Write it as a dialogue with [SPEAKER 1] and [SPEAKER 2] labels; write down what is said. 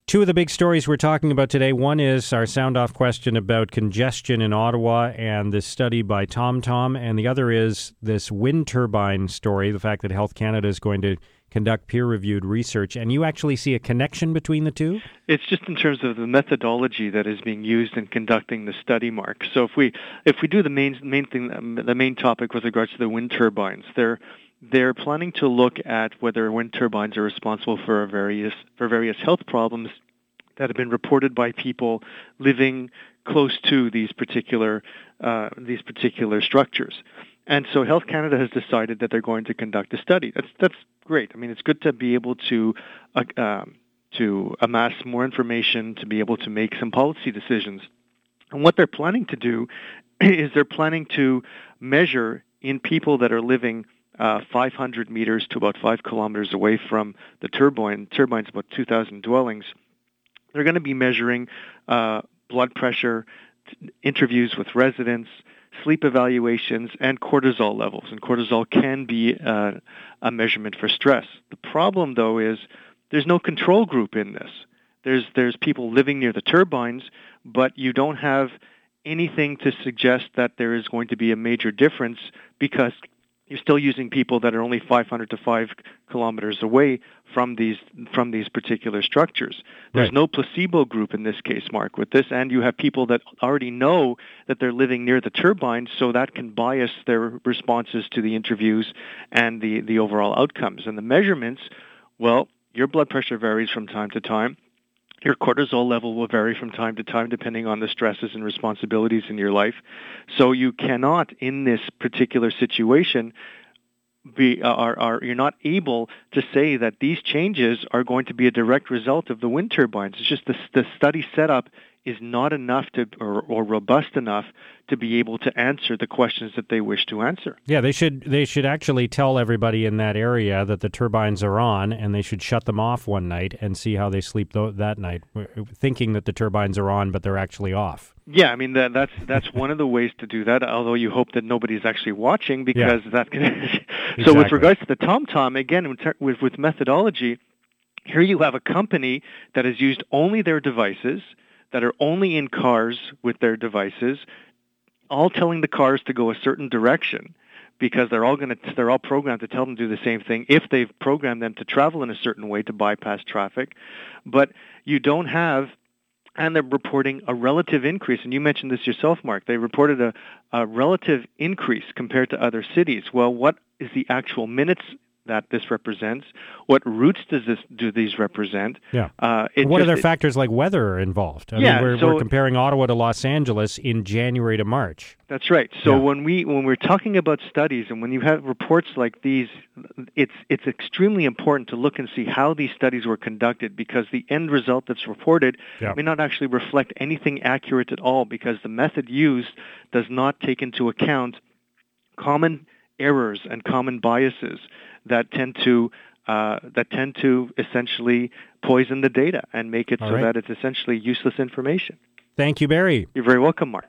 [SPEAKER 1] Two of the big stories we're talking about today. One is our sound-off question about congestion in Ottawa and this study by TomTom, and the other is this wind turbine story, the fact that Health Canada is going to conduct peer-reviewed research. And you actually see a connection between the two?
[SPEAKER 2] It's just in terms of the methodology that is being used in conducting the study, Mark. So if we do the main topic with regards to the wind turbines, they're planning to look at whether wind turbines are responsible for various health problems that have been reported by people living close to these particular structures. And so Health Canada has decided that they're going to conduct a study. That's great. I mean, it's good to be able to amass more information, to be able to make some policy decisions. And what they're planning to do is they're planning to measure in people that are living 500 meters to about 5 kilometers away from the turbine's about 2,000 dwellings. They're going to be measuring blood pressure, interviews with residents, sleep evaluations, and cortisol levels. And cortisol can be a measurement for stress. The problem, though, is there's no control group in this. There's people living near the turbines, but you don't have anything to suggest that there is going to be a major difference because you're still using people that are only 500 to 5 kilometers away from these particular structures. There's no placebo group in this case, Mark, with this, and you have people that already know that they're living near the turbines, so that can bias their responses to the interviews and the overall outcomes. And the measurements, well, your blood pressure varies from time to time. Your cortisol level will vary from time to time depending on the stresses and responsibilities in your life. So you cannot, in this particular situation, you're not able to say that these changes are going to be a direct result of the wind turbines. It's just the study setup is not enough or robust enough to be able to answer the questions that they wish to answer.
[SPEAKER 1] Yeah, they should actually tell everybody in that area that the turbines are on, and they should shut them off one night and see how they sleep that night, thinking that the turbines are on, but they're actually off.
[SPEAKER 2] Yeah, I mean that's one of the ways to do that. Although you hope that nobody's actually watching, because that can.
[SPEAKER 1] Exactly.
[SPEAKER 2] So with regards to the TomTom, again with methodology, here you have a company that has used only their devices, that are only in cars with their devices, all telling the cars to go a certain direction because they're all programmed to tell them to do the same thing if they've programmed them to travel in a certain way to bypass traffic. But you don't have, and they're reporting a relative increase, and you mentioned this yourself, Mark. They reported a relative increase compared to other cities. Well, what is the actual minutes that this represents? What routes do these represent?
[SPEAKER 1] Yeah. What other factors like weather are involved? I mean, we're comparing Ottawa to Los Angeles in January to March.
[SPEAKER 2] That's right. So when we're talking about studies and when you have reports like these, it's extremely important to look and see how these studies were conducted, because the end result that's reported may not actually reflect anything accurate at all, because the method used does not take into account common errors and common biases that tend to essentially poison the data and make it that it's essentially useless information.
[SPEAKER 1] Thank you, Barry.
[SPEAKER 2] You're very welcome, Mark.